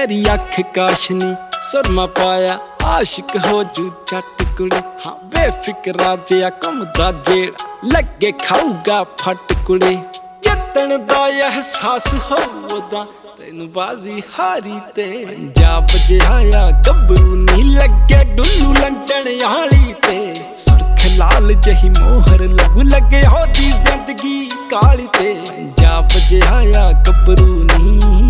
तेरी अख काशनी सुरमा पाया आशिक हो जू चट कुड़े। हाँ बेफिक्रा जिहा घुमदा जेड़ा लगे खाऊगा फट कुड़े। जितन दा एहसास होदा तैनू बाजी हारी ते। पंजाब जिहाया गबरू नी लगे डुल्लू लंडन आली ते। सुर्ख लाल जही मोहर लगू लगे होदी जिंदगी काली ते। पंजाब जिहाया गबरू नी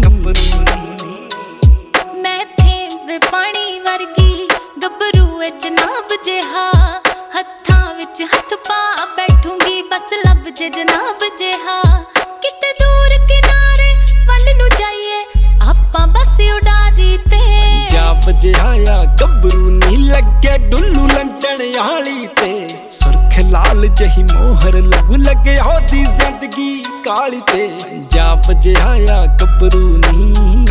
पानी वर्गी गबरू विच नाब जिहा। हत्थां विच हथ पा बैठूंगी बस लब जे जनाब जिहा। किते दूर किनारे वल नू जाइए आपां बस उडारी ते। पंजाब जिहाया गबरू नी लगे डुल्लू लंडन आली ते। सुर्ख लाल जही मोहर लगू लगे होदी जिंदगी काली ते। पंजाब जिहाया गबरू नी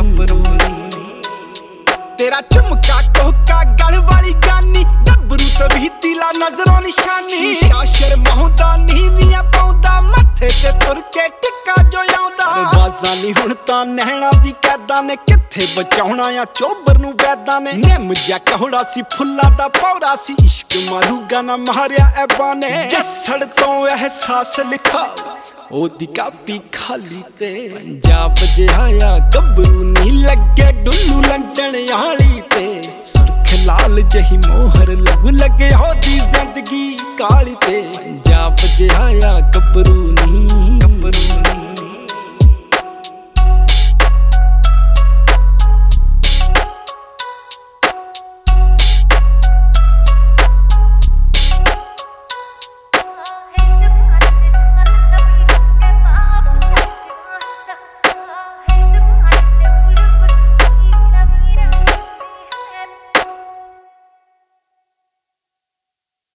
तेरा झुमका टोका गल वाली गानी। गबरू तो भी तिला नजरों निशानी। शीशा शर्माउंदा नीवियां पाउंदा मत्थे ते तुर के टिक्का जो आउंदा। बाजां नी हुण तां नैणा दी कैदा ने कित्थे बचाउणा आ चोबर नू वैदा ने। निम जिहा कौड़ा सी फुल्लां दा पौड़ा सी इश्क मारूगा ना मारिया ऐबा ने। जस्सड़ तो एहसास लिखा ओदी कापी खाली ते। पंजाब जिहाया गबरू नी लगे डुल्लू लंडन आली ते। सुर्ख लाल जही मोहर लगू लगे होदी जिंदगी काली ते। पंजाब जिहाया गबरू